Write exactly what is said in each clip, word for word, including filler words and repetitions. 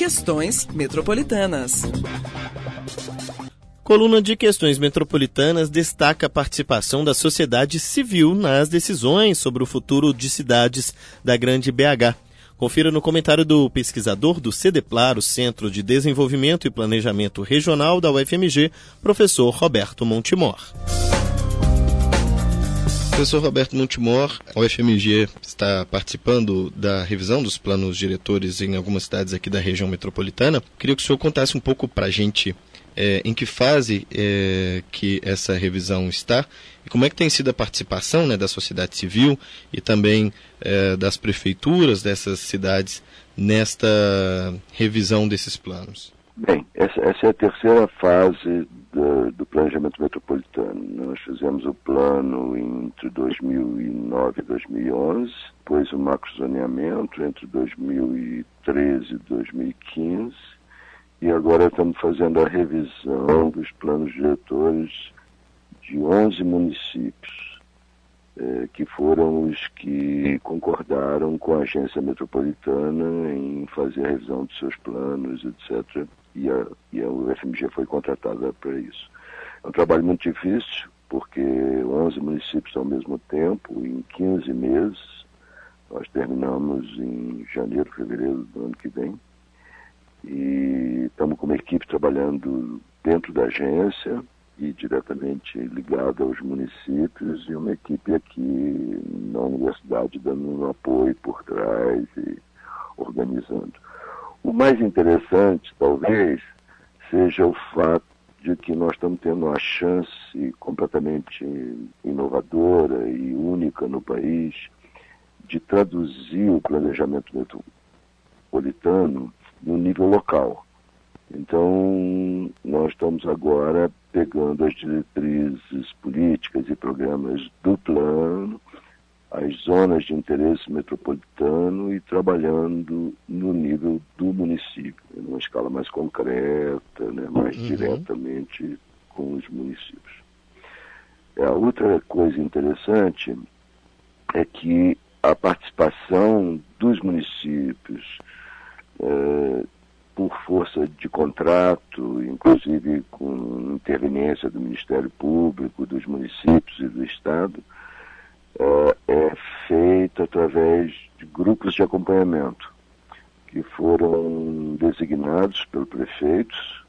Questões Metropolitanas. Coluna de Questões Metropolitanas destaca a participação da sociedade civil nas decisões sobre o futuro de cidades da Grande B H. Confira no comentário do pesquisador do CEDEPLAR, o Centro de Desenvolvimento e Planejamento Regional da U F M G, professor Roberto Montemor. Professor Roberto Montemor, a U F M G está participando da revisão dos planos diretores em algumas cidades aqui da região metropolitana. Queria que o senhor contasse um pouco para a gente é, em que fase é, que essa revisão está e como é que tem sido a participação, né, da sociedade civil e também é, das prefeituras dessas cidades nesta revisão desses planos. Bem, essa, essa é a terceira fase do, do planejamento metropolitano. Nós fizemos o plano entre dois mil e nove e dois mil e onze, depois o macrozoneamento entre dois mil e treze e dois mil e quinze, e agora estamos fazendo a revisão dos planos diretores de onze municípios, eh, que foram os que concordaram com a agência metropolitana em fazer a revisão dos seus planos, etcétera. E a, e a U F M G foi contratada para isso. É um trabalho muito difícil, porque onze municípios ao mesmo tempo, em quinze meses. Nós terminamos em janeiro, fevereiro do ano que vem. E estamos com uma equipe trabalhando dentro da agência e diretamente ligada aos municípios, e uma equipe aqui na universidade dando um apoio por trás e organizando. O mais interessante, talvez, seja o fato de que nós estamos tendo uma chance completamente inovadora e única no país de traduzir o planejamento metropolitano no nível local. Então, nós estamos agora pegando as diretrizes políticas e programas do plano, as zonas de interesse metropolitano e trabalhando no nível do município, numa escala mais concreta, né, mais uhum. diretamente com os municípios. A outra coisa interessante é que a participação dos municípios, é, por força de contrato, inclusive com interveniência do Ministério Público, dos municípios e do Estado, é feito através de grupos de acompanhamento que foram designados pelos prefeitos.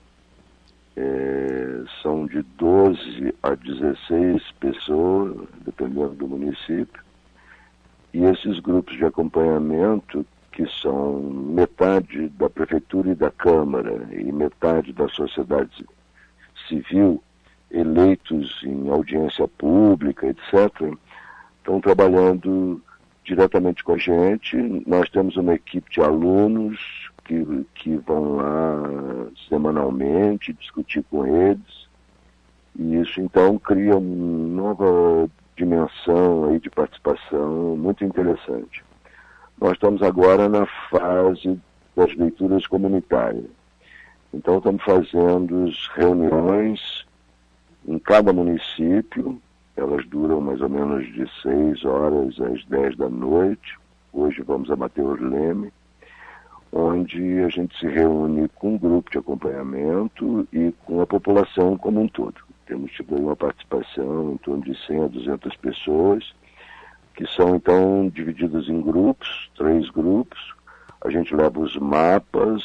É, são de doze a dezesseis pessoas, dependendo do município, e esses grupos de acompanhamento, que são metade da prefeitura e da Câmara e metade da sociedade civil, eleitos em audiência pública, etcétera, estão trabalhando diretamente com a gente. Nós temos uma equipe de alunos que, que vão lá semanalmente discutir com eles, e isso então cria uma nova dimensão aí de participação muito interessante. Nós estamos agora na fase das leituras comunitárias. Então estamos fazendo reuniões em cada município. Elas duram mais ou menos de seis horas às dez da noite. Hoje vamos a Mateus Leme, onde a gente se reúne com um grupo de acompanhamento e com a população como um todo. Temos tido uma participação em torno de cem a duzentas pessoas, que são então divididas em grupos, três grupos. A gente leva os mapas,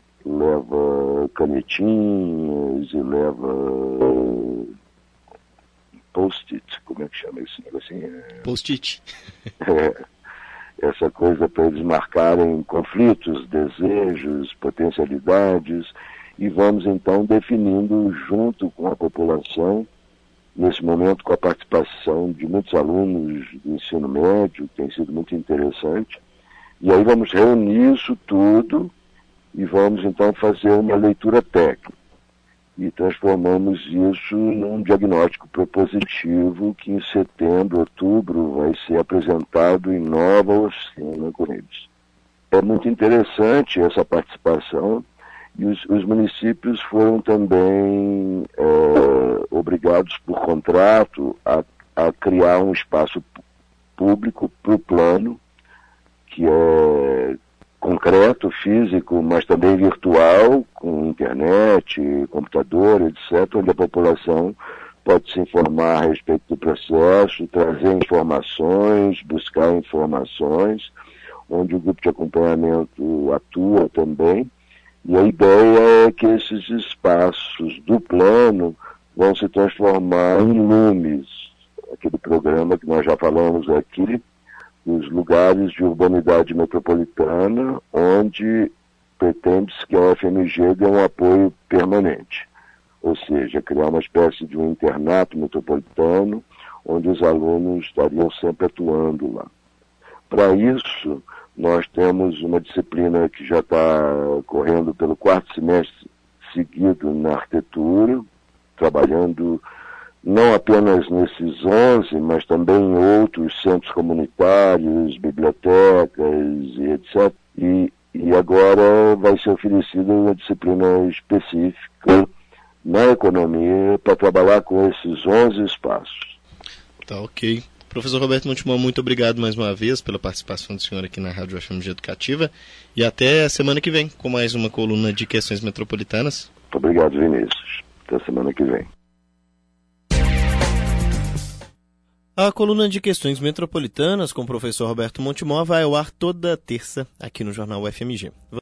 leva canetinhas e leva post-it, como é que chama esse negocinho? Post-it. É, essa coisa para eles marcarem conflitos, desejos, potencialidades, e vamos então definindo junto com a população, nesse momento com a participação de muitos alunos do ensino médio, que tem sido muito interessante, e aí vamos reunir isso tudo e vamos então fazer uma leitura técnica. E transformamos isso num diagnóstico propositivo que em setembro, outubro, vai ser apresentado em nova oficina com eles. É muito interessante essa participação, e os, os municípios foram também é, obrigados por contrato a, a criar um espaço público para o plano, que é concreto, físico, mas também virtual, com internet, computador, etcétera, onde a população pode se informar a respeito do processo, trazer informações, buscar informações, onde o grupo de acompanhamento atua também. E a ideia é que esses espaços do plano vão se transformar em lumes, aquele programa que nós já falamos aqui, os lugares de urbanidade metropolitana, onde pretende-se que a U F M G dê um apoio permanente. Ou seja, criar uma espécie de um internato metropolitano, onde os alunos estariam sempre atuando lá. Para isso, nós temos uma disciplina que já está correndo pelo quarto semestre seguido na arquitetura, trabalhando não apenas nesses onze, mas também em outros centros comunitários, bibliotecas e etcétera. E, e agora vai ser oferecida uma disciplina específica na economia para trabalhar com esses onze espaços. Tá, ok. Professor Roberto Montemor, muito obrigado mais uma vez pela participação do senhor aqui na Rádio F M G Educativa e até a semana que vem com mais uma coluna de questões metropolitanas. Muito obrigado, Vinícius. Até a semana que vem. A coluna de questões metropolitanas com o professor Roberto Montemor vai ao ar toda terça aqui no Jornal U F M G.